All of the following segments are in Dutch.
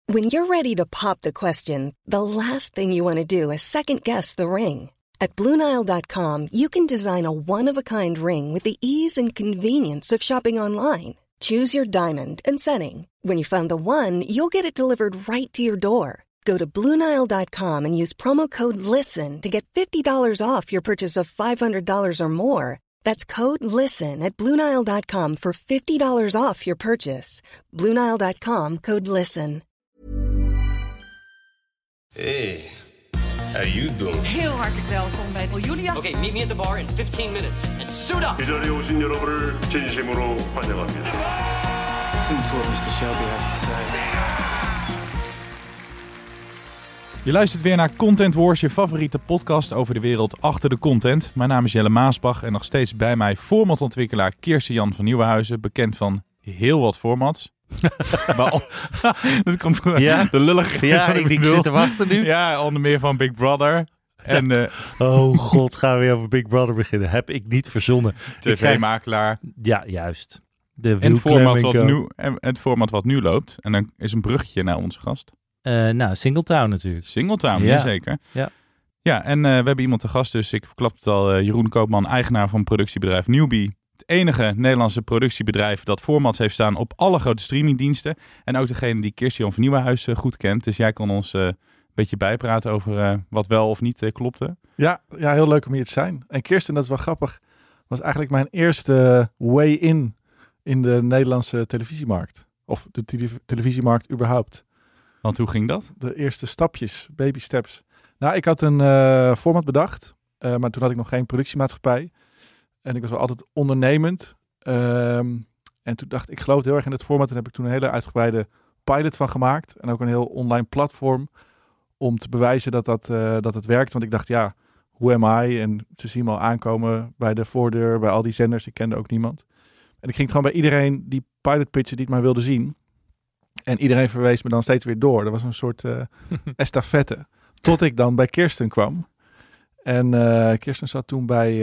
When you're ready to pop the question, the last thing you want to do is second-guess the ring. At BlueNile.com, you can design a one-of-a-kind ring with the ease and convenience of shopping online. Choose your diamond and setting. When you find the one, you'll get it delivered right to your door. Go to BlueNile.com and use promo code LISTEN to get $50 off your purchase of $500 or more. That's code LISTEN at BlueNile.com for $50 off your purchase. BlueNile.com, code LISTEN. Hey, how you doing? Heel hartelijk welkom bij Julia. Okay, meet me at the bar in 15 minutes and suit up. 이 자리에 오신 여러분을 진심으로 환영합니다. Listen to what Mr. Shelby has to say. Je luistert weer naar Content Wars, je favoriete podcast over de wereld achter de content. Mijn naam is Jelle Maasbach en nog steeds bij mij formatontwikkelaar Kirsten-Jan van Nieuwenhuizen, bekend van heel wat formats. Dat komt de lullige. Ja, ik zit te wachten nu. Ja, onder meer van Big Brother. En, oh god, gaan we weer over Big Brother beginnen. Heb ik niet verzonnen. TV-makelaar. Ja, juist. Het format wat nu loopt. En dan is een bruggetje naar onze gast. Singletown natuurlijk. Singletown, ja. Zeker. Ja, en we hebben iemand te gast, dus ik verklap het al. Jeroen Koopman, eigenaar van productiebedrijf Newbie. Het enige Nederlandse productiebedrijf dat formats heeft staan op alle grote streamingdiensten. En ook degene die Kirsten van Nieuwenhuizen goed kent. Dus jij kon ons een beetje bijpraten over wat wel of niet klopte. Ja, heel leuk om hier te zijn. En Kirsten, dat is wel grappig, was eigenlijk mijn eerste way in de Nederlandse televisiemarkt. Of de televisiemarkt überhaupt. Want hoe ging dat? De eerste stapjes, baby steps. Nou, ik had een format bedacht, maar toen had ik nog geen productiemaatschappij. En ik was wel altijd ondernemend. En toen dacht ik, geloof heel erg in het format. En heb ik toen een hele uitgebreide pilot van gemaakt. En ook een heel online platform om te bewijzen dat het werkt. Want ik dacht, ja, who am I? En ze zien me al aankomen bij de voordeur, bij al die zenders. Ik kende ook niemand. En ik ging gewoon bij iedereen die pilot pitchen die het maar wilde zien. En iedereen verwees me dan steeds weer door. Dat was een soort estafette. Tot ik dan bij Kirsten kwam. En Kirsten zat toen bij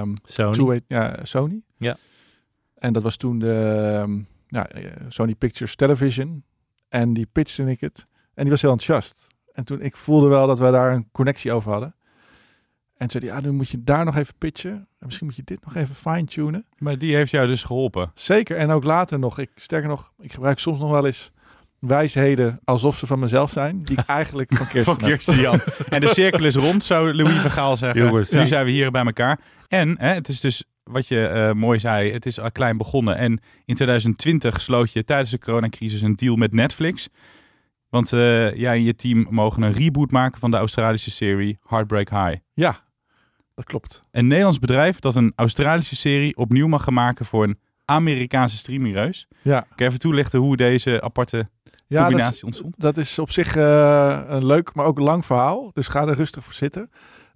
Sony. Ja. En dat was toen de Sony Pictures Television. En die pitchte ik het. En die was heel enthousiast. En toen ik voelde wel dat we daar een connectie over hadden. En zei hij, nu moet je daar nog even pitchen. En misschien moet je dit nog even fine-tunen. Maar die heeft jou dus geholpen? Zeker. En ook later nog. Ik gebruik soms nog wel eens wijsheden alsof ze van mezelf zijn, die ik eigenlijk van Kirsten Jan. En de cirkel is rond, zou Louis van Gaal zeggen. Jongens, nu zijn we hier bij elkaar. En het is dus, wat je mooi zei, het is al klein begonnen. En in 2020 sloot je tijdens de coronacrisis een deal met Netflix. Want jij en je team mogen een reboot maken van de Australische serie Heartbreak High. Ja, dat klopt. Een Nederlands bedrijf dat een Australische serie opnieuw mag gaan maken voor een Amerikaanse streamingreus. Ja. Kan je even toelichten hoe deze aparte combinatie ontstond? Dat is op zich een leuk, maar ook lang verhaal. Dus ga er rustig voor zitten.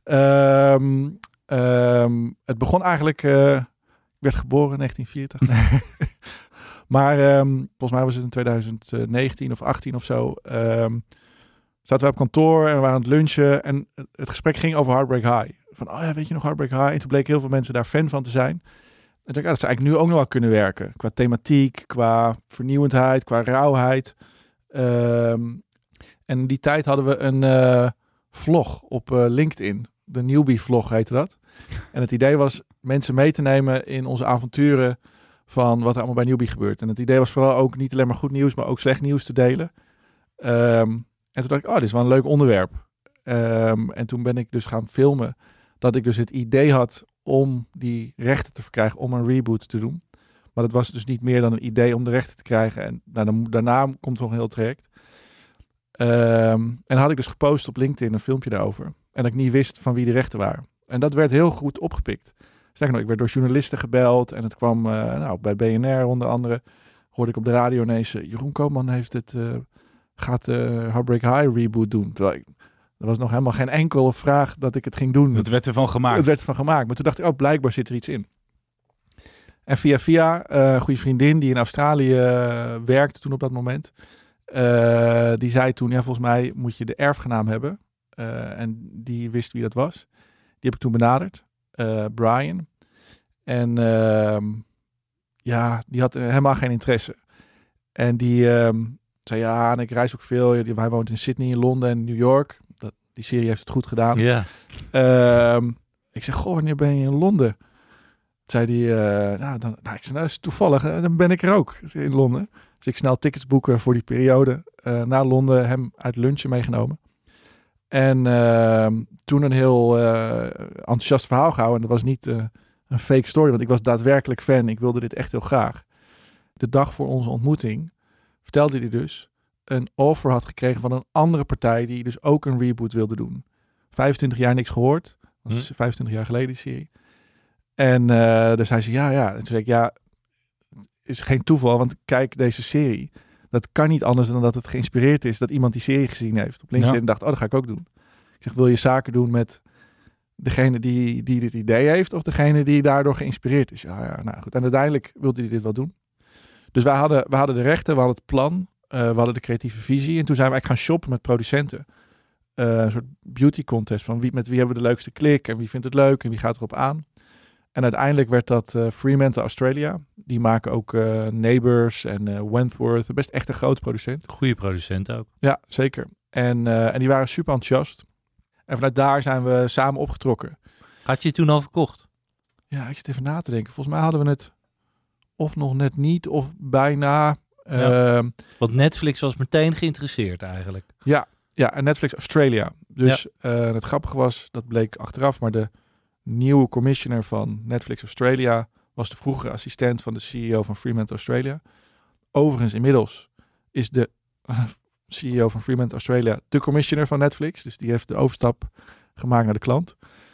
Het begon eigenlijk... ik werd geboren in 1940. Maar volgens mij was het in 2019 of 18 of zo. Zaten we op kantoor en we waren aan het lunchen. En het gesprek ging over Heartbreak High. Van, weet je nog Heartbreak High? En toen bleken heel veel mensen daar fan van te zijn. En ik dacht, dat zou eigenlijk nu ook nog wel kunnen werken. Qua thematiek, qua vernieuwendheid, qua rauwheid. En in die tijd hadden we een vlog op LinkedIn. De Newbie vlog heette dat. En het idee was mensen mee te nemen in onze avonturen van wat er allemaal bij Newbie gebeurt. En het idee was vooral ook niet alleen maar goed nieuws, maar ook slecht nieuws te delen. En toen dacht ik, dit is wel een leuk onderwerp. En toen ben ik dus gaan filmen dat ik dus het idee had om die rechten te verkrijgen om een reboot te doen. Maar dat was dus niet meer dan een idee om de rechten te krijgen. En daarna komt nog een heel traject. En had ik dus gepost op LinkedIn een filmpje daarover. En dat ik niet wist van wie de rechten waren. En dat werd heel goed opgepikt. Sterker nog, ik werd door journalisten gebeld. En het kwam bij BNR onder andere. Hoorde ik op de radio ineens, Jeroen Koopman gaat Heartbreak High reboot doen. Terwijl er was nog helemaal geen enkele vraag dat ik het ging doen. Het werd ervan gemaakt. Het werd ervan gemaakt. Maar toen dacht ik, blijkbaar zit er iets in. En via een goede vriendin die in Australië werkte toen op dat moment. Die zei toen, volgens mij moet je de erfgenaam hebben. En die wist wie dat was. Die heb ik toen benaderd. Brian. En die had helemaal geen interesse. En die zei ja, en ik reis ook veel. Hij woont in Sydney, in Londen en New York. Die serie heeft het goed gedaan. Ja. Ik zeg, goh, wanneer ben je in Londen? Zei hij, ik zei, nou, is toevallig, dan ben ik er ook in Londen. Dus ik snel tickets boeken voor die periode. Naar Londen, hem uit lunchen meegenomen. En toen een heel enthousiast verhaal gehouden. En dat was niet een fake story, want ik was daadwerkelijk fan. Ik wilde dit echt heel graag. De dag voor onze ontmoeting vertelde hij dus een offer had gekregen van een andere partij die dus ook een reboot wilde doen. 25 jaar niks gehoord. Dat is 25 jaar geleden die serie. En dus hij zei ja. En toen zei ik ja, is geen toeval, want kijk deze serie. Dat kan niet anders dan dat het geïnspireerd is dat iemand die serie gezien heeft op LinkedIn en dacht, dat ga ik ook doen. Ik zeg, wil je zaken doen met degene die dit idee heeft of degene die daardoor geïnspireerd is? Ja, nou goed. En uiteindelijk wilde hij dit wel doen. Dus we hadden de rechten, we hadden het plan, we hadden de creatieve visie. En toen zijn we eigenlijk gaan shoppen met producenten. Een soort beauty contest van met wie hebben we de leukste klik en wie vindt het leuk en wie gaat erop aan. En uiteindelijk werd dat Fremantle Australia. Die maken ook Neighbours en Wentworth. Best echt een groot producent. Goede producent ook. Ja, zeker. En die waren super enthousiast. En vanuit daar zijn we samen opgetrokken. Had je het toen al verkocht? Ja, ik zit even na te denken. Volgens mij hadden we het of nog net niet of bijna. Want Netflix was meteen geïnteresseerd eigenlijk. Ja, en Netflix Australia. Dus het grappige was, dat bleek achteraf, maar de nieuwe commissioner van Netflix Australia was de vroegere assistent van de CEO van Fremantle Australia. Overigens, inmiddels is de CEO van Fremantle Australia de commissioner van Netflix. Dus die heeft de overstap gemaakt naar de klant.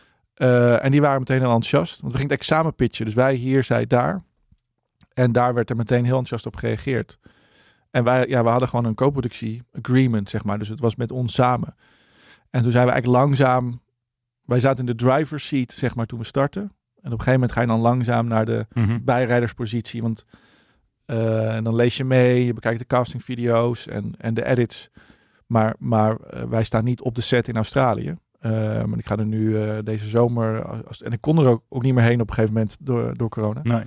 En die waren meteen heel enthousiast. Want we gingen eigenlijk samen pitchen. Dus wij hier, zij daar. En daar werd er meteen heel enthousiast op gereageerd. En we hadden gewoon een co-productie agreement, zeg maar. Dus het was met ons samen. En toen zijn we eigenlijk langzaam. Wij zaten in de driver's seat, zeg maar, toen we starten. En op een gegeven moment ga je dan langzaam naar de bijrijderspositie. Want en dan lees je mee, je bekijkt de castingvideo's en de edits. Maar wij staan niet op de set in Australië. Ik ga er nu deze zomer. En ik kon er ook niet meer heen op een gegeven moment door corona. Nee.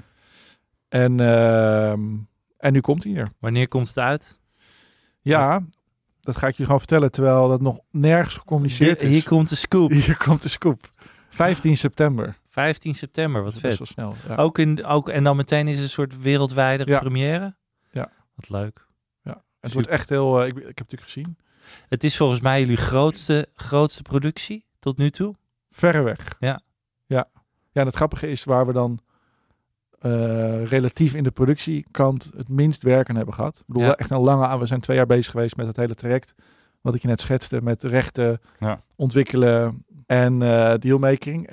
En nu komt hij hier. Wanneer komt het uit? Ja, dat ga ik je gewoon vertellen, terwijl dat nog nergens gecommuniceerd is. Hier komt de scoop. Hier komt de scoop. 15 september. 15 september, wat vet. Best wel snel. Ja. En dan meteen is het een soort wereldwijde première? Ja. Wat leuk. Ja. Het wordt echt heel... Ik heb het natuurlijk gezien. Het is volgens mij jullie grootste productie tot nu toe? Verreweg. Ja. Ja, en het grappige is waar we dan relatief in de productiekant het minst werk aan hebben gehad. Ik bedoel, echt een lange... We zijn 2 jaar bezig geweest met het hele traject. Wat ik je net schetste, met rechten ontwikkelen en dealmaking.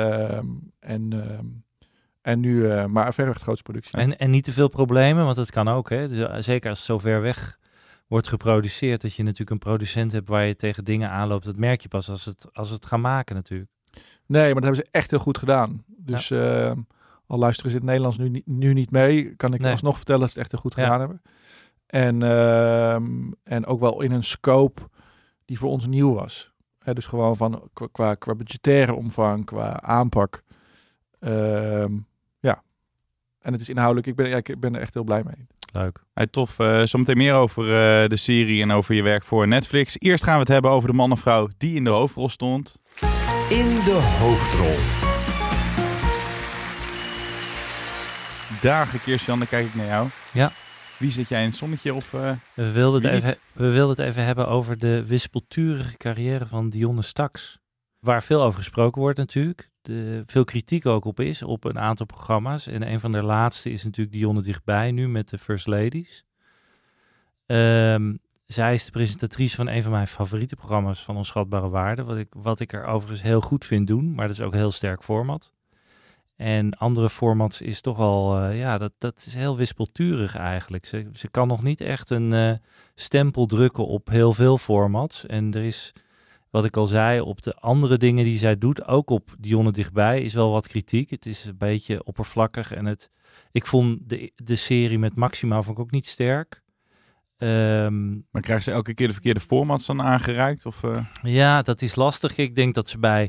En nu maar verreweg de grootste productie. En niet te veel problemen, want dat kan ook. Hè? Dus, zeker als het zo ver weg wordt geproduceerd, dat je natuurlijk een producent hebt waar je tegen dingen aanloopt. Dat merk je pas als het gaan maken natuurlijk. Nee, maar dat hebben ze echt heel goed gedaan. Dus al luisteren ze in het Nederlands nu niet mee, kan ik alsnog vertellen dat ze het echt heel goed gedaan hebben. En ook wel in een scope die voor ons nieuw was. Dus gewoon van qua budgettaire omvang, qua aanpak. En het is inhoudelijk. Ik ben er echt heel blij mee. Leuk. Hey, tof. Zometeen meer over de serie en over je werk voor Netflix. Eerst gaan we het hebben over de man en vrouw die in de hoofdrol stond. In de hoofdrol. Dagen, Kirsten, dan kijk ik naar jou. Ja. Wie zit jij in het zonnetje? Of, we wilden het even hebben over de wispelturige carrière van Dionne Staks. Waar veel over gesproken wordt natuurlijk. Veel kritiek ook op is, op een aantal programma's. En een van de laatste is natuurlijk Dionne Dichtbij, nu met de First Ladies. Zij is de presentatrice van een van mijn favoriete programma's van Onschatbare Waarde. Wat ik er overigens heel goed vind doen, maar dat is ook een heel sterk format. En andere formats is toch wel, dat is heel wispelturig eigenlijk. Ze kan nog niet echt een stempel drukken op heel veel formats. En er is, wat ik al zei, op de andere dingen die zij doet, ook op Dionne Dichtbij, is wel wat kritiek. Het is een beetje oppervlakkig. En ik vond de serie met Maxima vond ik ook niet sterk. Maar krijgt ze elke keer de verkeerde formats dan aangereikt? Of, Ja, dat is lastig. Ik denk dat ze bij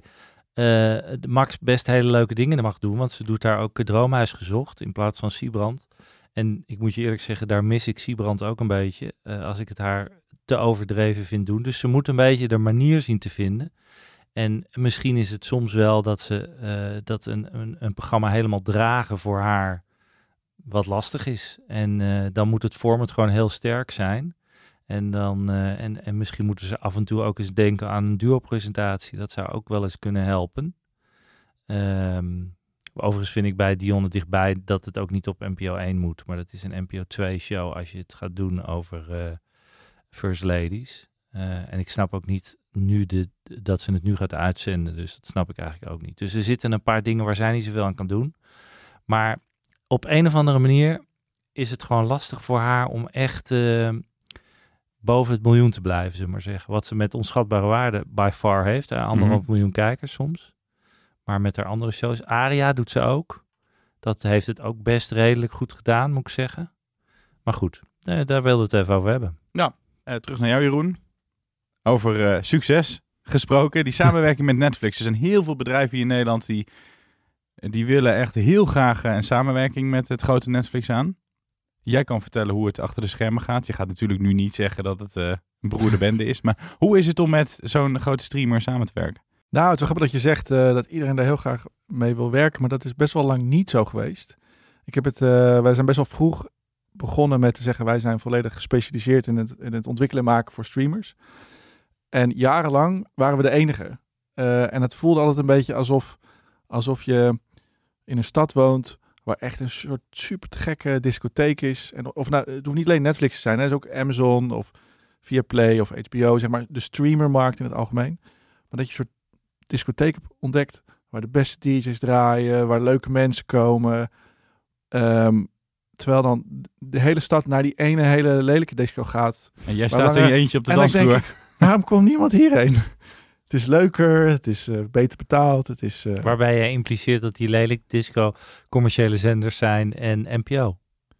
Max best hele leuke dingen mag doen. Want ze doet daar ook Droomhuis Gezocht in plaats van Siebrand. En ik moet je eerlijk zeggen, daar mis ik Siebrand ook een beetje. Als ik het haar te overdreven vind doen. Dus ze moet een beetje de manier zien te vinden. En misschien is het soms wel dat ze dat een programma helemaal dragen voor haar wat lastig is. En dan moet het format gewoon heel sterk zijn. En dan en misschien moeten ze af en toe ook eens denken aan een duo-presentatie. Dat zou ook wel eens kunnen helpen. Overigens vind ik bij Dionne dichtbij dat het ook niet op NPO 1 moet. Maar dat is een NPO 2 show als je het gaat doen over First Ladies. En ik snap ook niet nu dat ze het nu gaat uitzenden. Dus dat snap ik eigenlijk ook niet. Dus er zitten een paar dingen waar zij niet zoveel aan kan doen. Maar op een of andere manier is het gewoon lastig voor haar om echt boven het miljoen te blijven, zullen we maar zeggen. Wat ze met onschatbare waarde by far heeft. 1,5 miljoen kijkers soms. Maar met haar andere shows. Aria doet ze ook. Dat heeft het ook best redelijk goed gedaan, moet ik zeggen. Maar goed, daar wilden we het even over hebben. Nou, terug naar jou, Jeroen. Over succes gesproken. Die samenwerking met Netflix. Er zijn heel veel bedrijven hier in Nederland die willen echt heel graag een samenwerking met het grote Netflix aan. Jij kan vertellen hoe het achter de schermen gaat. Je gaat natuurlijk nu niet zeggen dat het een beroerde bende is. Maar hoe is het om met zo'n grote streamer samen te werken? Nou, het is wel grappig dat je zegt dat iedereen daar heel graag mee wil werken. Maar dat is best wel lang niet zo geweest. Wij zijn best wel vroeg begonnen met te zeggen, wij zijn volledig gespecialiseerd in het ontwikkelen en maken voor streamers. En jarenlang waren we de enige. En het voelde altijd een beetje alsof je in een stad woont waar echt een soort super te gekke discotheek is. En het hoeft niet alleen Netflix te zijn. Het is ook Amazon of Viaplay of HBO, zeg maar de streamermarkt in het algemeen. Maar dat je een soort discotheek hebt ontdekt waar de beste DJ's draaien, waar leuke mensen komen. Terwijl dan de hele stad naar die ene hele lelijke disco gaat. En jij staat in je eentje op de dansvloer. En dan denk ik, waarom komt niemand hierheen? Het is leuker, het is beter betaald. Het is, Waarbij je impliceert dat die lelijk disco commerciële zenders zijn en NPO.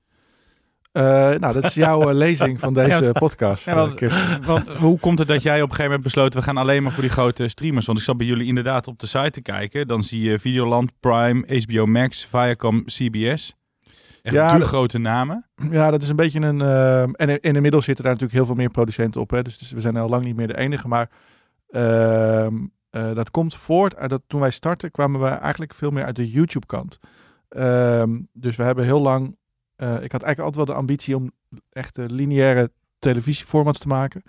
Nou, dat is jouw lezing van deze podcast. Want hoe komt het dat jij op een gegeven moment besloot, we gaan alleen maar voor die grote streamers? Want ik zat bij jullie inderdaad op de site te kijken. Dan zie je Videoland, Prime, HBO Max, Viacom, CBS. Echt de grote namen. Ja, dat is een beetje een... en inmiddels zitten daar natuurlijk heel veel meer producenten op. Hè? Dus we zijn al lang niet meer de enige. Maar dat komt voort uit dat toen wij startten kwamen we eigenlijk veel meer uit de YouTube kant. Dus we hebben heel lang... ik had eigenlijk altijd wel de ambitie om echt lineaire televisieformats te maken.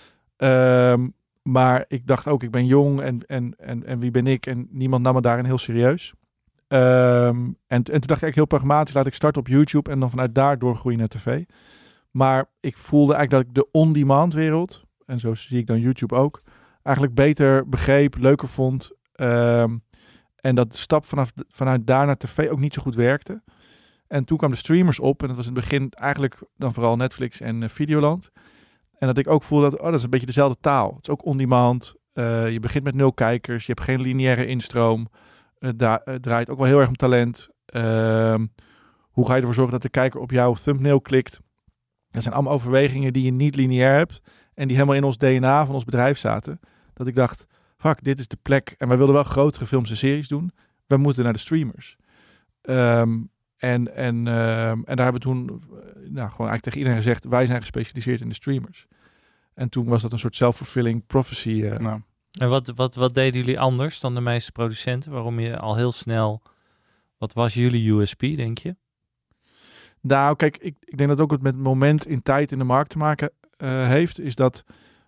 Maar ik dacht ook, ik ben jong en wie ben ik? En niemand nam me daarin heel serieus. En toen dacht ik eigenlijk heel pragmatisch, laat ik starten op YouTube en dan vanuit daar doorgroeien naar tv. Maar ik voelde eigenlijk dat ik de on-demand wereld, en zo zie ik dan YouTube ook, eigenlijk beter begreep, leuker vond. En dat de stap vanuit daar naar tv ook niet zo goed werkte. En toen kwamen de streamers op en dat was in het begin eigenlijk dan vooral Netflix en Videoland. En dat ik ook voelde dat is een beetje dezelfde taal. Het is ook on-demand. Je begint met 0 kijkers, je hebt geen lineaire instroom. Het draait ook wel heel erg om talent. Hoe ga je ervoor zorgen dat de kijker op jouw thumbnail klikt? Dat zijn allemaal overwegingen die je niet lineair hebt. En die helemaal in ons DNA van ons bedrijf zaten. Dat ik dacht, fuck, dit is de plek. En wij wilden wel grotere films en series doen. We moeten naar de streamers. En daar hebben we toen gewoon eigenlijk tegen iedereen gezegd, wij zijn gespecialiseerd in de streamers. En toen was dat een soort self-fulfilling prophecy. En wat deden jullie anders dan de meeste producenten? Waarom je al heel snel... Wat was jullie USP, denk je? Nou, kijk, ik denk dat ook het met moment in tijd in de markt te maken heeft. Is dat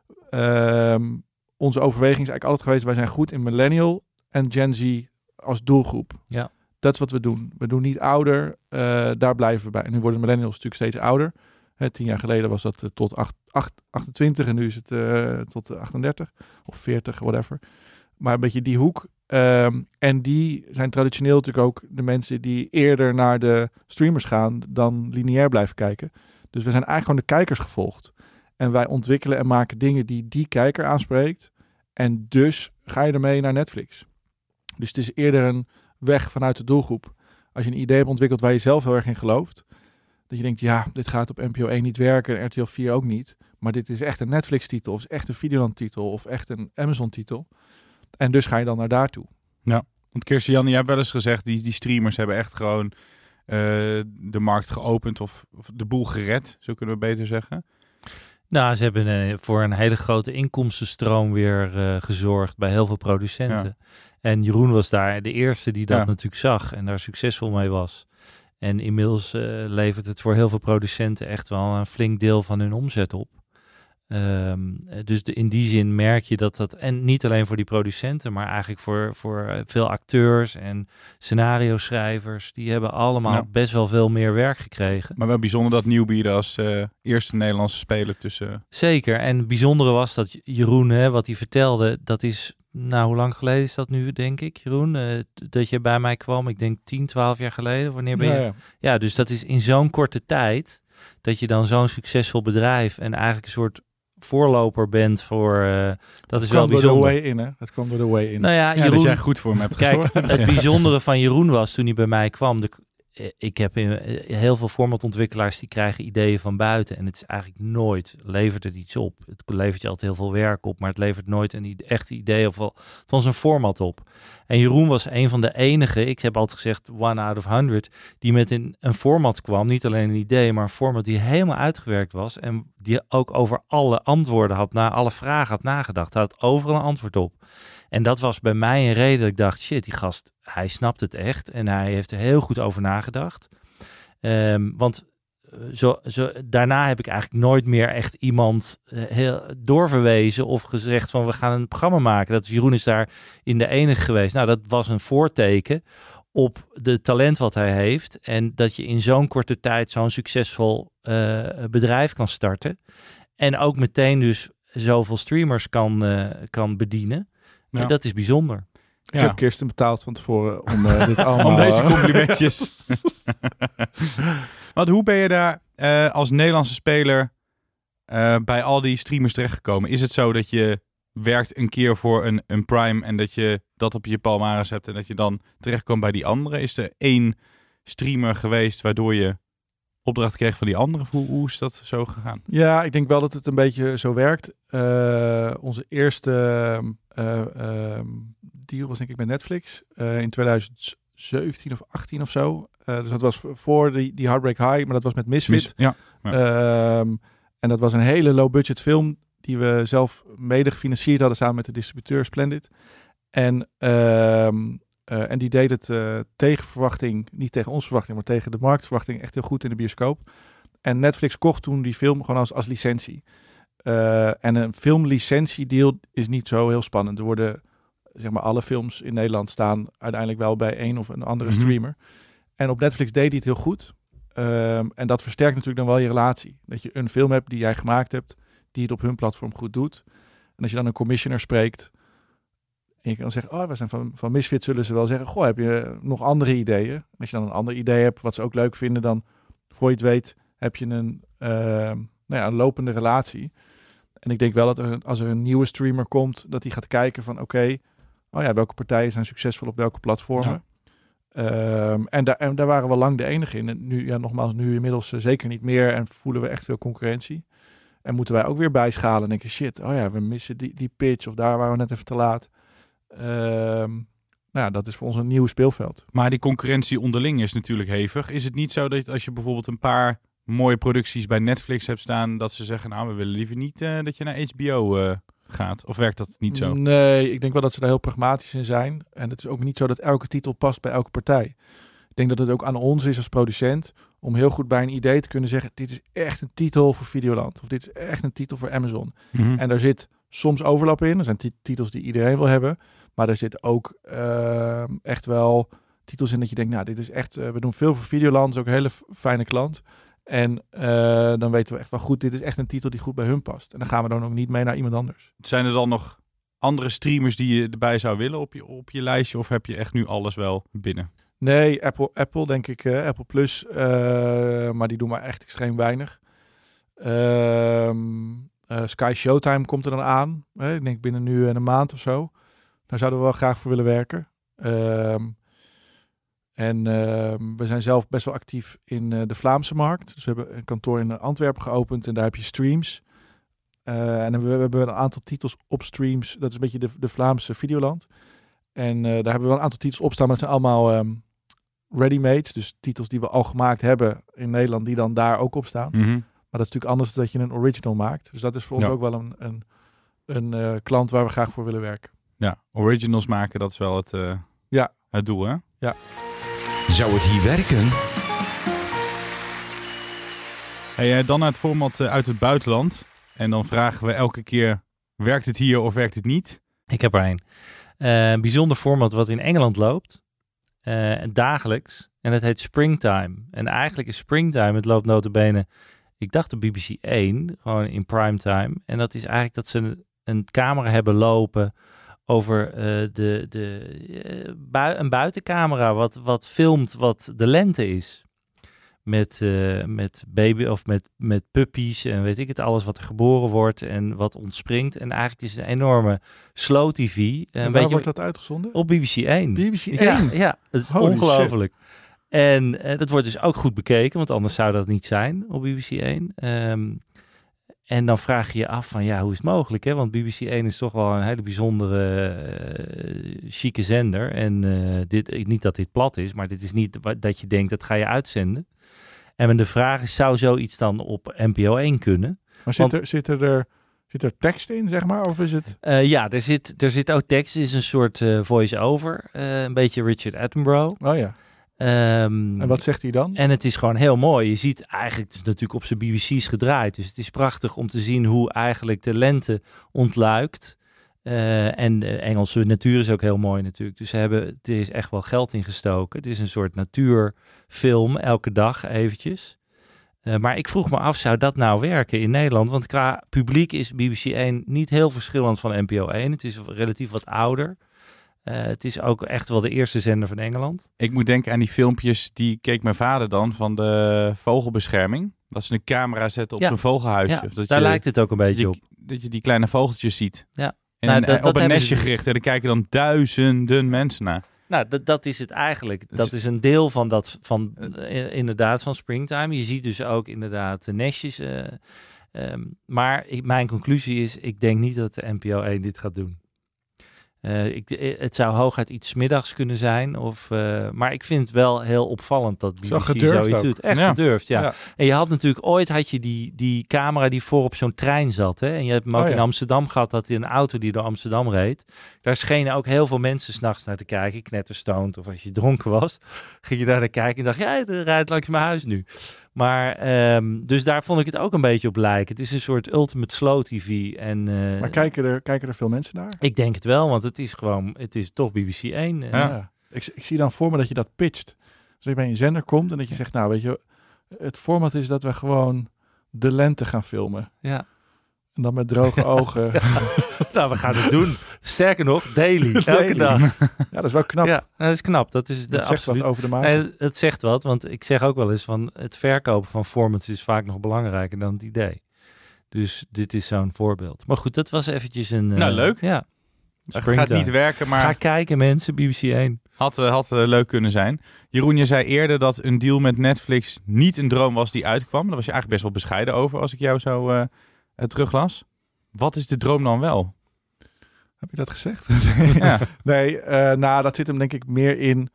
onze overweging is eigenlijk altijd geweest, wij zijn goed in millennial en Gen Z als doelgroep. Ja. Dat is wat we doen. We doen niet ouder, daar blijven we bij. En nu worden millennials natuurlijk steeds ouder. 10 jaar geleden was dat tot 28 en nu is het tot 38 of 40, whatever. Maar een beetje die hoek. En die zijn traditioneel natuurlijk ook de mensen die eerder naar de streamers gaan dan lineair blijven kijken. Dus we zijn eigenlijk gewoon de kijkers gevolgd. En wij ontwikkelen en maken dingen die kijker aanspreekt. En dus ga je ermee naar Netflix. Dus het is eerder een weg vanuit de doelgroep. Als je een idee hebt ontwikkeld waar je zelf heel erg in gelooft. Dat je denkt, ja, dit gaat op NPO 1 niet werken en RTL 4 ook niet. Maar dit is echt een Netflix-titel of is echt een Videoland-titel of echt een Amazon-titel. En dus ga je dan naar daartoe. Ja, want Kirsten-Jan, jij hebt wel eens gezegd, die streamers hebben echt gewoon de markt geopend of de boel gered, zo kunnen we beter zeggen? Nou, ze hebben voor een hele grote inkomstenstroom weer gezorgd bij heel veel producenten. Ja. En Jeroen was daar de eerste die dat natuurlijk zag en daar succesvol mee was. En inmiddels levert het voor heel veel producenten echt wel een flink deel van hun omzet op. Dus in die zin merk je dat en niet alleen voor die producenten, maar eigenlijk voor veel acteurs en scenario schrijvers, die hebben allemaal best wel veel meer werk gekregen. Maar wel bijzonder dat Newbie er als eerste Nederlandse speler tussen. Zeker, en het bijzondere was dat Jeroen, wat hij vertelde, dat is, nou, hoe lang geleden is dat nu, denk ik, Jeroen? Dat je bij mij kwam, ik denk 10, 12 jaar geleden. Wanneer ben je? Ja, dus dat is in zo'n korte tijd dat je dan zo'n succesvol bedrijf en eigenlijk een soort voorloper bent voor... dat is wel bijzonder. Dat kwam door de way in. Nou ja, Jeroen, dat jij goed voor hem hebt gezorgd. Het bijzondere van Jeroen was toen hij bij mij kwam. Ik heb heel veel formatontwikkelaars die krijgen ideeën van buiten. En het is eigenlijk nooit, levert het iets op. Het levert je altijd heel veel werk op, maar het levert nooit een echte idee of althans een format op. En Jeroen was een van de enige, ik heb altijd gezegd 1 out of 100, die met een format kwam. Niet alleen een idee, maar een format die helemaal uitgewerkt was. En die ook over alle antwoorden alle vragen had nagedacht. Hij had overal een antwoord op. En dat was bij mij een reden dat ik dacht, shit, die gast, hij snapt het echt. En hij heeft er heel goed over nagedacht. Want daarna heb ik eigenlijk nooit meer echt iemand doorverwezen of gezegd van we gaan een programma maken. Jeroen is daar in de enige geweest. Nou, dat was een voorteken op de talent wat hij heeft. En dat je in zo'n korte tijd zo'n succesvol bedrijf kan starten. En ook meteen dus zoveel streamers kan bedienen. Ja. En dat is bijzonder. Ik heb Kirsten betaald van tevoren om dit allemaal... om deze complimentjes. Want hoe ben je daar als Nederlandse speler bij al die streamers terechtgekomen? Is het zo dat je werkt een keer voor een Prime en dat je dat op je palmares hebt en dat je dan terechtkomt bij die andere? Is er 1 streamer geweest waardoor je opdracht kreeg van die andere? Hoe is dat zo gegaan? Ja, ik denk wel dat het een beetje zo werkt. Onze eerste deal was denk ik met Netflix in 2017 of 18 of zo. Dus dat was voor die Heartbreak High, maar dat was met Misfit. En dat was een hele low budget film die we zelf mede gefinancierd hadden samen met de distributeur Splendid. En die deed het tegen verwachting, niet tegen onze verwachting, maar tegen de marktverwachting echt heel goed in de bioscoop. En Netflix kocht toen die film gewoon als licentie. En een filmlicentiedeal is niet zo heel spannend. Er worden, zeg maar, alle films in Nederland staan uiteindelijk wel bij een of een andere streamer. En op Netflix deed hij het heel goed. En dat versterkt natuurlijk dan wel je relatie. Dat je een film hebt die jij gemaakt hebt, die het op hun platform goed doet. En als je dan een commissioner spreekt en je kan zeggen, we zijn van Misfit, zullen ze wel zeggen, heb je nog andere ideeën? En als je dan een ander idee hebt, wat ze ook leuk vinden, dan voor je het weet, heb je een lopende relatie. En ik denk wel dat als er een nieuwe streamer komt, dat hij gaat kijken van welke partijen zijn succesvol op welke platformen. Ja. En daar waren we lang de enige in. En nu inmiddels zeker niet meer en voelen we echt veel concurrentie. En moeten wij ook weer bijschalen en denken, shit, we missen die pitch of daar waren we net even te laat. Dat is voor ons een nieuw speelveld. Maar die concurrentie onderling is natuurlijk hevig. Is het niet zo dat als je bijvoorbeeld een paar mooie producties bij Netflix hebt staan, dat ze zeggen, we willen liever niet dat je naar HBO gaat? Of werkt dat niet zo? Nee, ik denk wel dat ze daar heel pragmatisch in zijn. En het is ook niet zo dat elke titel past bij elke partij. Ik denk dat het ook aan ons is als producent om heel goed bij een idee te kunnen zeggen, dit is echt een titel voor Videoland. Of dit is echt een titel voor Amazon. En daar zit soms overlap in. Er zijn titels die iedereen wil hebben. Maar er zit ook echt wel titels in dat je denkt, dit is echt, we doen veel voor Videoland. Dat is ook een hele fijne klant. En dan weten we echt wel goed, dit is echt een titel die goed bij hun past. En dan gaan we dan ook niet mee naar iemand anders. Zijn er dan nog andere streamers die je erbij zou willen op je lijstje? Of heb je echt nu alles wel binnen? Nee, Apple denk ik, Apple Plus. Maar die doen maar echt extreem weinig. Sky Showtime komt er dan aan. Ik denk binnen nu een maand of zo. Daar zouden we wel graag voor willen werken. We zijn zelf best wel actief in de Vlaamse markt. Dus we hebben een kantoor in Antwerpen geopend en daar heb je streams. En we hebben een aantal titels op streams. Dat is een beetje de Vlaamse Videoland. En daar hebben we wel een aantal titels op staan, maar het zijn allemaal ready-made. Dus titels die we al gemaakt hebben in Nederland, die dan daar ook op staan. Mm-hmm. Maar dat is natuurlijk anders dan dat je een original maakt. Dus dat is voor ons ook wel een klant waar we graag voor willen werken. Ja, originals maken, dat is wel het doel, hè? Ja. Zou het hier werken? Hey, dan naar het format uit het buitenland. En dan vragen we elke keer, werkt het hier of werkt het niet? Ik heb er een. Een bijzonder format wat in Engeland loopt. Dagelijks. En dat heet Springtime. En eigenlijk is Springtime, het loopt nota bene, ik dacht de BBC 1, gewoon in primetime. En dat is eigenlijk dat ze een camera hebben lopen over een buitencamera wat filmt wat de lente is. Met baby of met puppies en weet ik het, alles wat er geboren wordt en wat ontspringt. En eigenlijk is het een enorme slow tv. En waar wordt dat uitgezonden? Op BBC 1. BBC 1? Ja, dat is Holy ongelooflijk. Shit. En dat wordt dus ook goed bekeken, want anders zou dat niet zijn op BBC 1. En dan vraag je je af van, hoe is het mogelijk? Hè? Want BBC 1 is toch wel een hele bijzondere, chique zender. En niet dat dit plat is, maar dit is niet dat je denkt, dat ga je uitzenden. En de vraag is, zou zoiets dan op NPO 1 kunnen? Maar zit er tekst in, zeg maar? Of is het... Er zit ook tekst. Het is een soort voice-over. Een beetje Richard Attenborough. Oh ja. En wat zegt hij dan? En het is gewoon heel mooi. Je ziet eigenlijk, het is natuurlijk op zijn BBC's gedraaid. Dus het is prachtig om te zien hoe eigenlijk de lente ontluikt. En de Engelse natuur is ook heel mooi natuurlijk. Dus er is echt wel geld in gestoken. Het is een soort natuurfilm, elke dag eventjes. Maar ik vroeg me af, zou dat nou werken in Nederland? Want qua publiek is BBC 1 niet heel verschillend van NPO 1. Het is relatief wat ouder. Het is ook echt wel de eerste zender van Engeland. Ik moet denken aan die filmpjes, die keek mijn vader dan van de vogelbescherming. Dat ze een camera zetten op een vogelhuisje. Ja, of dat daar lijkt het ook een beetje op. Dat je die kleine vogeltjes ziet. Ja. En op een nestje gericht. En daar kijken dan duizenden mensen naar. Nou, dat is het eigenlijk. Dat is een deel van inderdaad van Springtime. Je ziet dus ook inderdaad de nestjes. Maar mijn conclusie is, ik denk niet dat de NPO 1 dit gaat doen. Het zou hooguit iets 's middags kunnen zijn. Maar ik vind het wel heel opvallend dat BBC zoiets doet. Echt gedurfd, ja. En je had natuurlijk die camera die voor op zo'n trein zat. Hè? En je hebt hem ook in Amsterdam gehad, dat een auto die door Amsterdam reed. Daar schenen ook heel veel mensen 's nachts naar te kijken. Knetterstoned of als je dronken was. Ging je daar naar kijken en dacht, er rijdt langs mijn huis nu. Maar dus daar vond ik het ook een beetje op lijken. Het is een soort ultimate slow tv. Maar kijken er veel mensen naar? Ik denk het wel, want het is toch BBC 1. Ja. Ik zie dan voor me dat je dat pitcht. Dus dat je bij een zender komt en dat je zegt, nou weet je, het format is dat we gewoon de lente gaan filmen. Ja. En dan met droge ogen. Nou, we gaan het doen. Sterker nog, daily. Elke dag. Ja, dat is wel knap. Ja, dat is knap. Dat zegt wat over de maker. Het zegt wat, want ik zeg ook wel eens van het verkopen van formats is vaak nog belangrijker dan het idee. Dus dit is zo'n voorbeeld. Maar goed, dat was eventjes een... Nou, leuk. Ja. Het gaat niet werken, maar... Ga kijken mensen, BBC 1. Had leuk kunnen zijn. Jeroen, je zei eerder dat een deal met Netflix niet een droom was die uitkwam. Daar was je eigenlijk best wel bescheiden over als ik jou zo teruglas. Wat is de droom dan wel? Heb je dat gezegd? Ja. Nee, dat zit hem denk ik meer in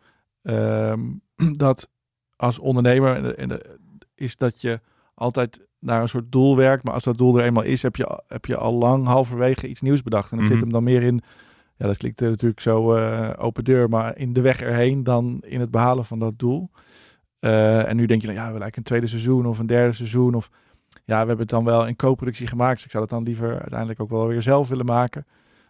dat als ondernemer is dat je altijd naar een soort doel werkt. Maar als dat doel er eenmaal is, heb je al lang halverwege iets nieuws bedacht. En dat zit hem dan meer in, ja, dat klinkt natuurlijk zo open deur, maar in de weg erheen dan in het behalen van dat doel. En nu denk je, we willen eigenlijk een tweede seizoen of een derde seizoen. Of ja, we hebben het dan wel in co-productie gemaakt. Dus ik zou het dan liever uiteindelijk ook wel weer zelf willen maken.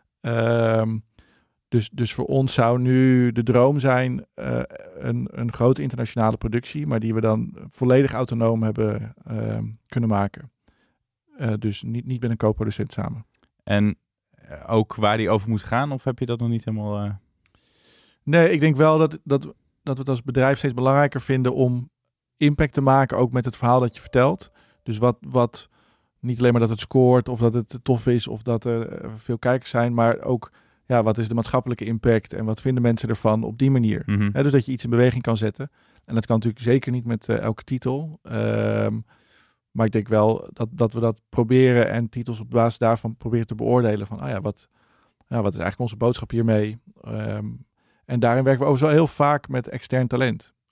Dus voor ons zou nu de droom zijn een grote internationale productie, maar die we dan volledig autonoom hebben kunnen maken. Dus niet met een co-producent samen. En ook waar die over moet gaan, of heb je dat nog niet helemaal... Nee, ik denk wel dat we het als bedrijf steeds belangrijker vinden om impact te maken, ook met het verhaal dat je vertelt. Dus wat niet alleen maar dat het scoort of dat het tof is of dat er veel kijkers zijn, maar ook wat is de maatschappelijke impact en wat vinden mensen ervan op die manier. Mm-hmm. Dus dat je iets in beweging kan zetten. En dat kan natuurlijk zeker niet met elke titel. Maar ik denk wel dat we dat proberen en titels op basis daarvan proberen te beoordelen van wat is eigenlijk onze boodschap hiermee. En daarin werken we overigens wel heel vaak met extern talent.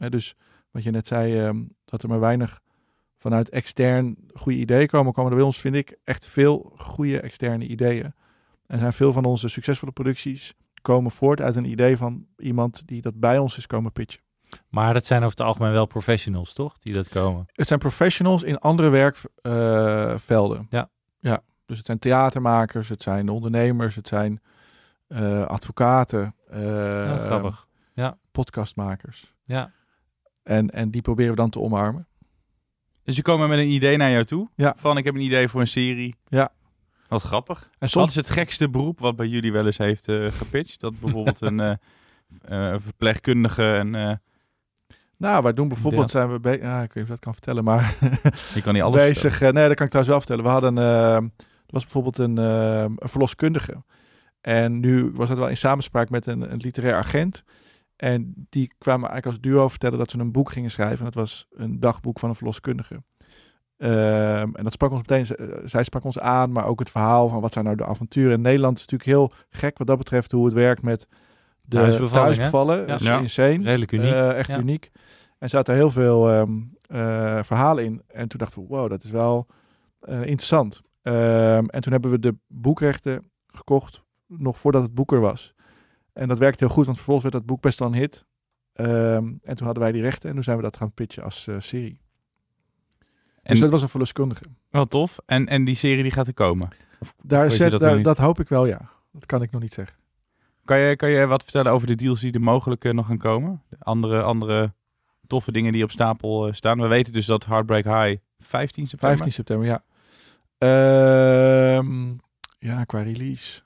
Dus wat je net zei, dat er maar weinig vanuit extern goede ideeën komen er bij ons, vind ik, echt veel goede externe ideeën. En zijn veel van onze succesvolle producties komen voort uit een idee van iemand die dat bij ons is komen pitchen. Maar dat zijn over het algemeen wel professionals, toch? Die dat komen. Het zijn professionals in andere werkvelden. Ja. Dus het zijn theatermakers, het zijn ondernemers, het zijn advocaten, Grappig. Ja. podcastmakers. Ja. En die proberen we dan te omarmen. Dus je komen met een idee naar jou toe? Ja. Van, ik heb een idee voor een serie. Ja. Wat grappig. En soms... Wat is het gekste beroep wat bij jullie wel eens heeft gepitcht? Dat bijvoorbeeld een verpleegkundige en... Nou, wij doen bijvoorbeeld, zijn we bezig... ik weet niet of dat kan vertellen, maar... Je kan niet alles bezig. Nee, dat kan ik trouwens wel vertellen. We hadden... er was bijvoorbeeld een verloskundige. En nu was dat wel in samenspraak met een literair agent. En die kwamen eigenlijk als duo vertellen dat ze een boek gingen schrijven. En dat was een dagboek van een verloskundige. En dat sprak ons meteen... Zij sprak ons aan, maar ook het verhaal van wat zijn nou de avonturen. In Nederland is natuurlijk heel gek wat dat betreft hoe het werkt met... de thuisbevallen. Ja. Dat is insane. Redelijk uniek. Echt uniek. En zaten heel veel verhalen in. En toen dachten we, wow, dat is wel interessant. En toen hebben we de boekrechten gekocht, nog voordat het boek er was. En dat werkte heel goed, want vervolgens werd dat boek best wel een hit. En toen hadden wij die rechten en toen zijn we dat gaan pitchen als serie. Dus dat was een verloskundige. Wel tof. En die serie die gaat er komen? Dat hoop ik wel, ja. Dat kan ik nog niet zeggen. Kan je wat vertellen over de deals die er mogelijk nog gaan komen? Andere toffe dingen die op stapel staan. We weten dus dat Heartbreak High 15 september. 15 september, ja. Qua release.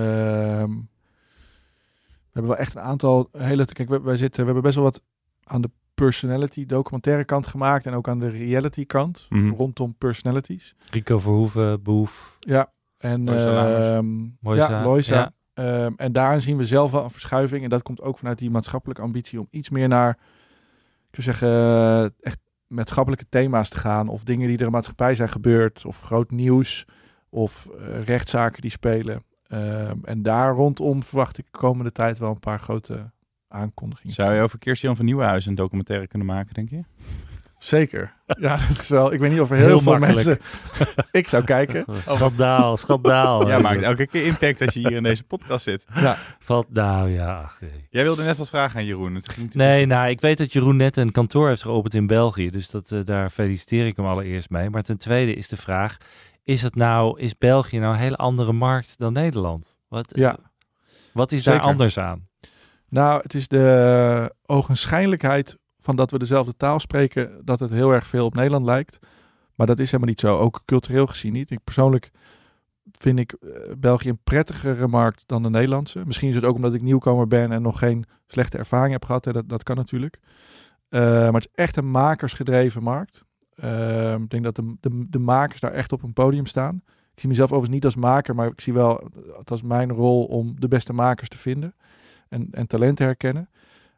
We hebben wel echt een aantal hele... Kijk, we hebben best wel wat aan de personality documentaire kant gemaakt en ook aan de reality kant rondom personalities. Rico Verhoeven, Boef. Ja. En Loisa. Ja. En daarin zien we zelf wel een verschuiving. En dat komt ook vanuit die maatschappelijke ambitie om iets meer naar, ik zou zeggen, echt maatschappelijke thema's te gaan. Of dingen die er in de maatschappij zijn gebeurd. Of groot nieuws. Of rechtszaken die spelen. En daar rondom verwacht ik de komende tijd wel een paar grote aankondigingen. Zou je over Kirsten van Nieuwenhuizen een documentaire kunnen maken, denk je? Zeker. Ja, dat is wel. Ik weet niet of er heel veel mensen... Ik zou kijken. Schandaal. Ja, maakt elke keer impact als je hier in deze podcast zit. Ja. Jij wilde net wat vragen aan Jeroen. Ik weet dat Jeroen net een kantoor heeft geopend in België. Dus daar feliciteer ik hem allereerst mee. Maar ten tweede is de vraag... Is België nou een hele andere markt dan Nederland? Wat is daar anders aan? Nou, het is de ogenschijnlijkheid van dat we dezelfde taal spreken, dat het heel erg veel op Nederland lijkt. Maar dat is helemaal niet zo, ook cultureel gezien niet. Ik persoonlijk vind ik België een prettigere markt dan de Nederlandse. Misschien is het ook omdat ik nieuwkomer ben en nog geen slechte ervaring heb gehad. Dat kan natuurlijk. Maar het is echt een makersgedreven markt. Ik denk dat de makers daar echt op een podium staan. Ik zie mezelf overigens niet als maker, maar ik zie wel het als mijn rol om de beste makers te vinden en talent te herkennen.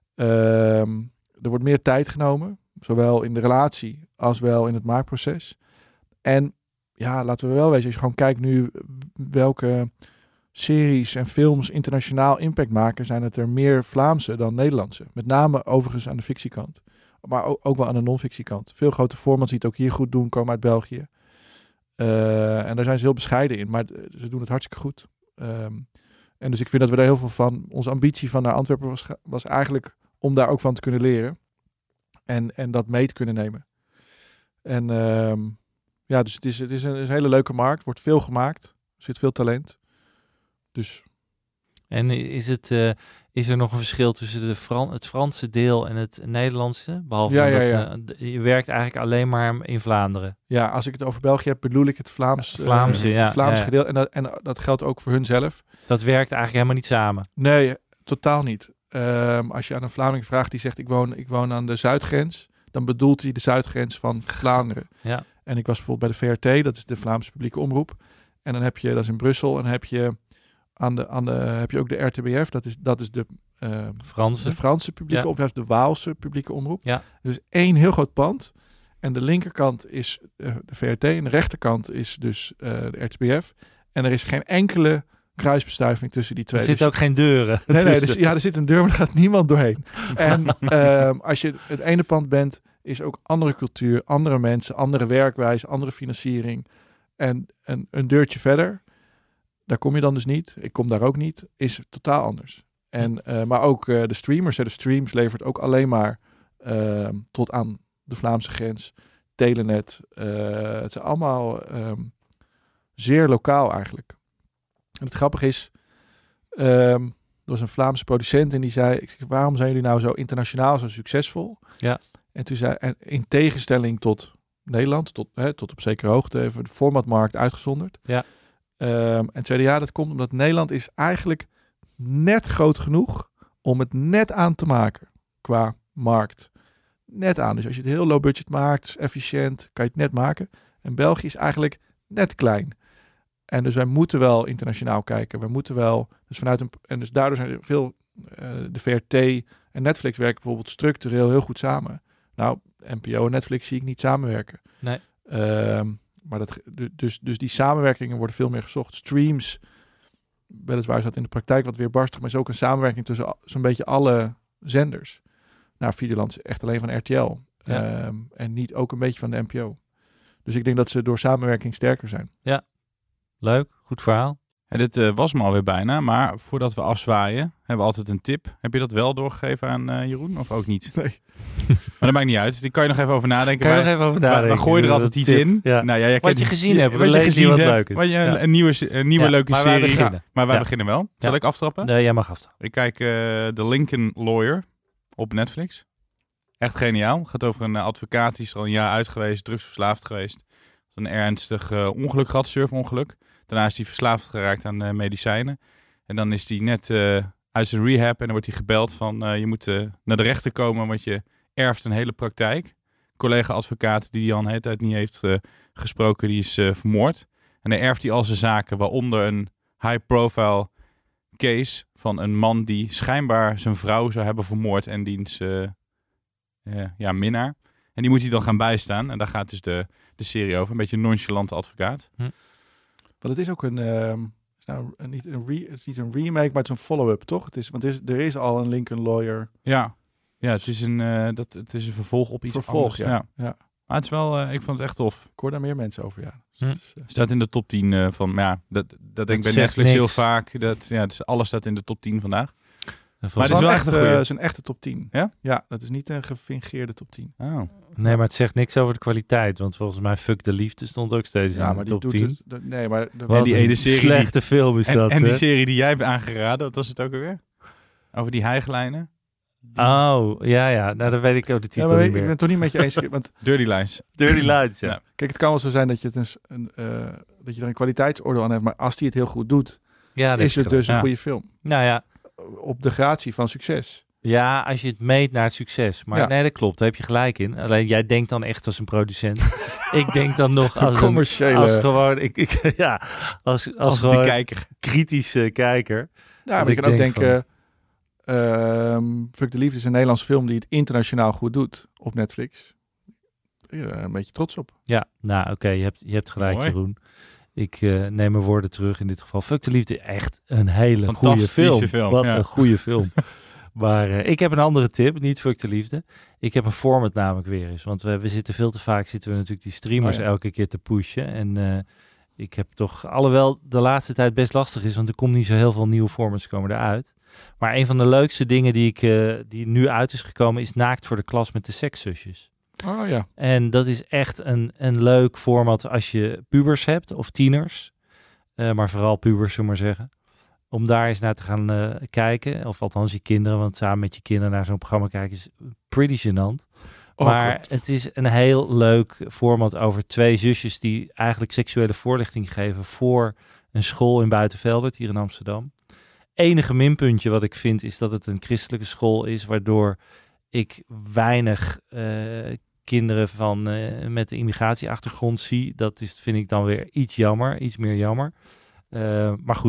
Er wordt meer tijd genomen, zowel in de relatie als wel in het maakproces. En ja, laten we wel wezen, als je gewoon kijkt nu welke series en films internationaal impact maken, zijn het er meer Vlaamse dan Nederlandse. Met name overigens aan de fictiekant. Maar ook wel aan de non-fictiekant. Veel grote formats die het ook hier goed doen, komen uit België. En daar zijn ze heel bescheiden in, maar ze doen het hartstikke goed. En dus ik vind dat we daar heel veel van... Onze ambitie van naar Antwerpen was eigenlijk om daar ook van te kunnen leren. En dat mee te kunnen nemen. En dus het is een hele leuke markt. Er wordt veel gemaakt. Er zit veel talent. Dus... En is er nog een verschil tussen het Franse deel en het Nederlandse? Behalve je werkt eigenlijk alleen maar in Vlaanderen. Ja, als ik het over België heb, bedoel ik het Vlaamse gedeelte. En dat geldt ook voor hun zelf. Dat werkt eigenlijk helemaal niet samen? Nee, totaal niet. Als je aan een Vlaming vraagt die zegt ik woon aan de Zuidgrens, dan bedoelt hij de Zuidgrens van Vlaanderen. Ja. En ik was bijvoorbeeld bij de VRT, dat is de Vlaamse publieke omroep. En dan heb je, dat is in Brussel, en dan heb je heb je ook de RTBF, dat is de Franse publieke of de Waalse publieke omroep. Ja. Dus één heel groot pand. En de linkerkant is de VRT en de rechterkant is dus de RTBF. En er is geen enkele kruisbestuiving tussen die twee. Er zitten ook geen deuren. Nee, er zit een deur, maar er gaat niemand doorheen. En als je het ene pand bent, is ook andere cultuur, andere mensen, andere werkwijze, andere financiering. En een deurtje verder, daar kom je dan dus niet. Ik kom daar ook niet. Is totaal anders. En, maar ook de streamers. De streams levert ook alleen maar tot aan de Vlaamse grens. Telenet. Het is allemaal zeer lokaal eigenlijk. En het grappige is, er was een Vlaamse producent en die zei, ik zeg, waarom zijn jullie nou zo internationaal, zo succesvol? Ja. En toen zei hij, in tegenstelling tot Nederland, tot op zekere hoogte, even de formatmarkt uitgezonderd. Ja. En zeiden, ja, dat komt omdat Nederland is eigenlijk net groot genoeg om het net aan te maken qua markt. Net aan. Dus als je het heel low budget maakt, efficiënt, kan je het net maken. En België is eigenlijk net klein. En dus wij moeten wel internationaal kijken. We moeten wel, dus daardoor zijn er veel, de VRT en Netflix werken bijvoorbeeld structureel heel goed samen. Nou, NPO en Netflix zie ik niet samenwerken. Nee. Maar dus die samenwerkingen worden veel meer gezocht. Streams, weliswaar is dat in de praktijk wat weerbarstig, maar is ook een samenwerking tussen zo'n beetje alle zenders. Nou, Videoland is echt alleen van RTL. Ja. En niet ook een beetje van de NPO. Dus ik denk dat ze door samenwerking sterker zijn. Ja, leuk. Goed verhaal. En dit was me alweer bijna, maar voordat we afzwaaien, hebben we altijd een tip. Heb je dat wel doorgegeven aan Jeroen of ook niet? Nee. Maar dat maakt niet uit. Die kan je nog even over nadenken. We gooien er altijd iets in. Ja. Nou, ja, wat je gezien hebt. Wat je gezien wat hebt. leuk is. Een nieuwe leuke maar serie. Wij beginnen. Maar wij beginnen wel. Zal ik aftrappen? Nee, jij mag aftrappen. Ik kijk The Lincoln Lawyer op Netflix. Echt geniaal. Het gaat over een advocaat die is er al een jaar uit geweest, drugsverslaafd geweest. Een ernstig ongeluk gehad, surfongeluk. Daarna is hij verslaafd geraakt aan medicijnen. En dan is hij net uit zijn rehab en dan wordt hij gebeld van je moet naar de rechter komen, want je erft een hele praktijk. Collega-advocaat die hij al een hele tijd niet heeft gesproken, die is vermoord. En dan erft hij al zijn zaken, waaronder een high-profile case van een man die schijnbaar zijn vrouw zou hebben vermoord en diens minnaar. En die moet hij dan gaan bijstaan. En daar gaat dus de serie over. Een beetje een nonchalante advocaat. Want het is ook het is niet een remake, maar het is een follow-up, toch? Er is al een Lincoln Lawyer. Ja, het is een vervolg op iets anders. Ja. Maar het is wel, ik vond het echt tof. Ik hoor daar meer mensen over, ja. Dus staat in de top 10 van, dat denk ik bij Netflix heel vaak. Alles staat in de top 10 vandaag. Maar het is wel echt een echte top 10. Ja? Ja, dat is niet een gefingeerde top 10. Oh. Nee, maar het zegt niks over de kwaliteit. Want volgens mij Fuck de Liefde stond ook steeds in de top 10. En die ene serie slechte film is dat. En die serie die jij hebt aangeraden, wat was het ook alweer? Over die hijglijnen? Oh, ja. Nou, dan weet ik ook de titel niet meer. Ik ben het toch niet met je eens. Want Dirty Lines. Dirty Lines, ja. Kijk, het kan wel zo zijn dat je dat je er een kwaliteitsoordeel aan hebt. Maar als hij het heel goed doet, is het dus een goede film. Nou ja. Op de gratie van succes. Ja, als je het meet naar het succes. Maar nee, dat klopt. Daar heb je gelijk in. Alleen jij denkt dan echt als een producent. Ik denk dan nog als commerciële. Als gewoon, als gewoon de kijker. Kritische kijker. Ja, maar je kan ook denken, Fuck de Liefde is een Nederlands film die het internationaal goed doet op Netflix. Een beetje trots op. Ja, nou oké, je hebt gelijk, mooi. Jeroen. Ik neem mijn woorden terug in dit geval. Fuck de Liefde, echt een hele goede film. Wat een goede film. Maar ik heb een andere tip, niet Fuck de Liefde. Ik heb een format namelijk weer eens. Want we zitten veel te vaak, natuurlijk die streamers elke keer te pushen. En ik heb toch, alhoewel de laatste tijd best lastig is, want er komt niet zo heel veel nieuwe formats komen eruit. Maar een van de leukste dingen die nu uit is gekomen is Naakt voor de klas met de sekszusjes. Oh ja. En dat is echt een leuk format als je pubers hebt of tieners. Maar vooral pubers, zullen we maar zeggen. Om daar eens naar te gaan kijken. Of althans je kinderen, want samen met je kinderen naar zo'n programma kijken is pretty gênant. Maar het is een heel leuk format over twee zusjes die eigenlijk seksuele voorlichting geven voor een school in Buitenveldert hier in Amsterdam. Enige minpuntje wat ik vind is dat het een christelijke school is, waardoor ik weinig kinderen met een immigratieachtergrond zie. Dat vind ik dan weer iets meer jammer. Maar goed,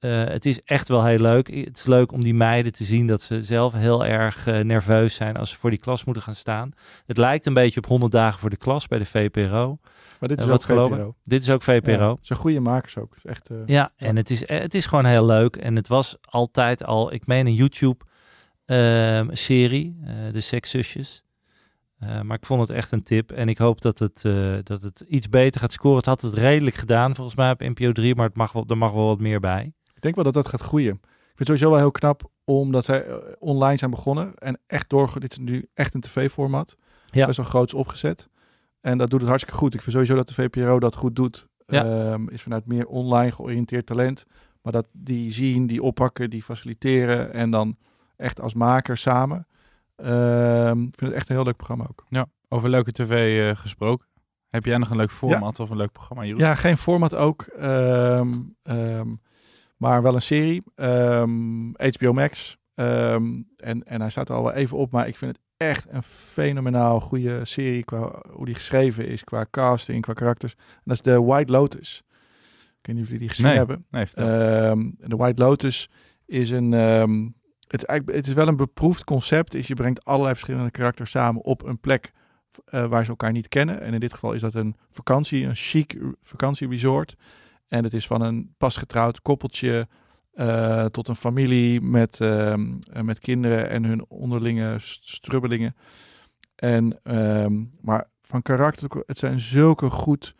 het is echt wel heel leuk. Het is leuk om die meiden te zien dat ze zelf heel erg nerveus zijn als ze voor die klas moeten gaan staan. Het lijkt een beetje op 100 dagen voor de klas bij de VPRO. Maar dit is ook VPRO. Dit is ook VPRO. Ja, het zijn goede makers ook. Dus echt, en het is gewoon heel leuk. En het was altijd al, ik meen een YouTube-serie, de Sekszusjes. Maar ik vond het echt een tip. En ik hoop dat het iets beter gaat scoren. Het had het redelijk gedaan volgens mij op NPO 3. Maar er mag wel wat meer bij. Ik denk wel dat gaat groeien. Ik vind het sowieso wel heel knap omdat zij online zijn begonnen. En echt dit is nu echt een tv-format. Ja. Best wel groots opgezet. En dat doet het hartstikke goed. Ik vind sowieso dat de VPRO dat goed doet. Ja. Is vanuit meer online georiënteerd talent. Maar dat die zien, die oppakken, die faciliteren. En dan echt als maker samen. Ik vind het echt een heel leuk programma ook. Ja, over leuke tv gesproken. Heb jij nog een leuk format of een leuk programma, Jeroen? Ja, geen format ook. Maar wel een serie. HBO Max. En hij staat er al wel even op. Maar ik vind het echt een fenomenaal goede serie. Qua hoe die geschreven is. Qua casting, qua karakters. En dat is de White Lotus. Ik weet niet of jullie die gezien hebben. Nee, de White Lotus is een... Het is wel een beproefd concept. Je brengt allerlei verschillende karakters samen op een plek waar ze elkaar niet kennen. En in dit geval is dat een chic vakantieresort. En het is van een pasgetrouwd koppeltje tot een familie met kinderen en hun onderlinge strubbelingen. Maar van karakter, het zijn zulke goed...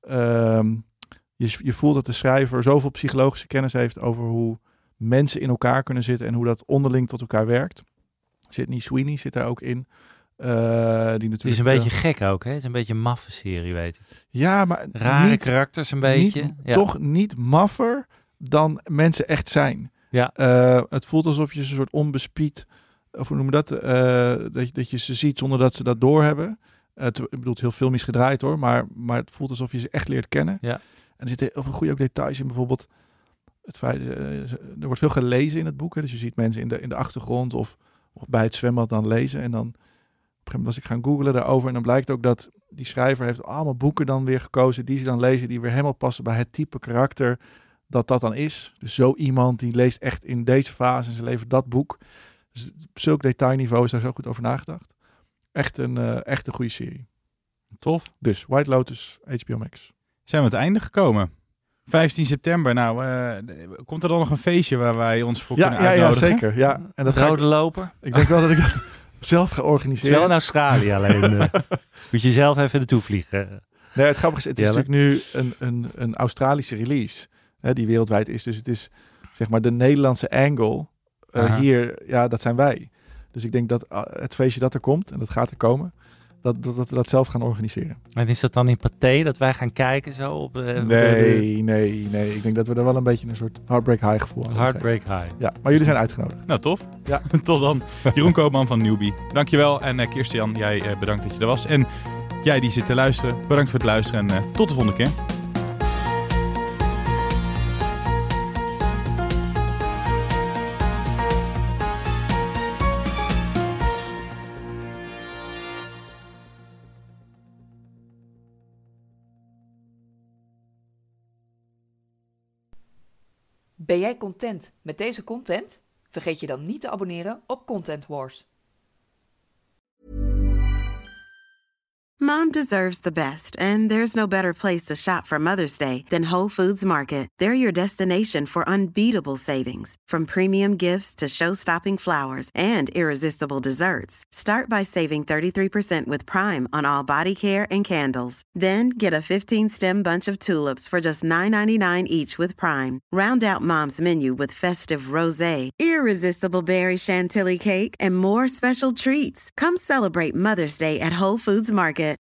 Je voelt dat de schrijver zoveel psychologische kennis heeft over hoe mensen in elkaar kunnen zitten en hoe dat onderling tot elkaar werkt. Sydney Sweeney zit daar ook in. Die natuurlijk, het is een beetje gek ook, hè? Het is een beetje een maffe serie, weet ik. Ja, maar rare karakters een beetje. Toch niet maffer dan mensen echt zijn. Ja. Het voelt alsof je ze een soort onbespied, of hoe noem je dat? Dat je ze ziet zonder dat ze dat doorhebben. Ik bedoel, het heel filmisch gedraaid hoor, maar het voelt alsof je ze echt leert kennen. Ja. En er zitten heel veel goede ook details in, bijvoorbeeld het feit, er wordt veel gelezen in het boek. Hè? Dus je ziet mensen in de achtergrond of bij het zwembad dan lezen. En dan op een gegeven moment was ik gaan googlen daarover. En dan blijkt ook dat die schrijver heeft allemaal boeken dan weer gekozen die ze dan lezen, die weer helemaal passen bij het type karakter dat dan is. Dus zo iemand die leest echt in deze fase in zijn leven dat boek. Dus op zulk detailniveau is daar zo goed over nagedacht. Echt een goede serie. Tof. Dus White Lotus, HBO Max. Zijn we aan het einde gekomen? 15 september, komt er dan nog een feestje waar wij ons voor kunnen uitnodigen? Ja, zeker. Ja. En dat Rode loper? Ik denk wel dat ik dat zelf ga organiseren. Het is wel in Australië alleen. Moet je zelf even naartoe vliegen. Nee, het grappige is, het is natuurlijk nu een Australische release, hè, die wereldwijd is. Dus het is zeg maar de Nederlandse angle hier, ja, dat zijn wij. Dus ik denk dat het feestje dat er komt, en dat gaat er komen, dat we dat zelf gaan organiseren. En is dat dan in Pathé dat wij gaan kijken zo op? Nee. Ik denk dat we er wel een beetje een soort Heartbreak High gevoel aan Heartbreak High. Ja, maar jullie zijn uitgenodigd. Nou, tof. Ja. Tot dan. Jeroen Koopman van Newbie. Dankjewel. En Kirstian, jij bedankt dat je er was. En jij die zit te luisteren, bedankt voor het luisteren. En tot de volgende keer. Ben jij content met deze content? Vergeet je dan niet te abonneren op Content Wars. Mom deserves the best, and there's no better place to shop for Mother's Day than Whole Foods Market. They're your destination for unbeatable savings, from premium gifts to show-stopping flowers and irresistible desserts. Start by saving 33% with Prime on all body care and candles. Then get a 15-stem bunch of tulips for just $9.99 each with Prime. Round out Mom's menu with festive rosé, irresistible berry chantilly cake, and more special treats. Come celebrate Mother's Day at Whole Foods Market.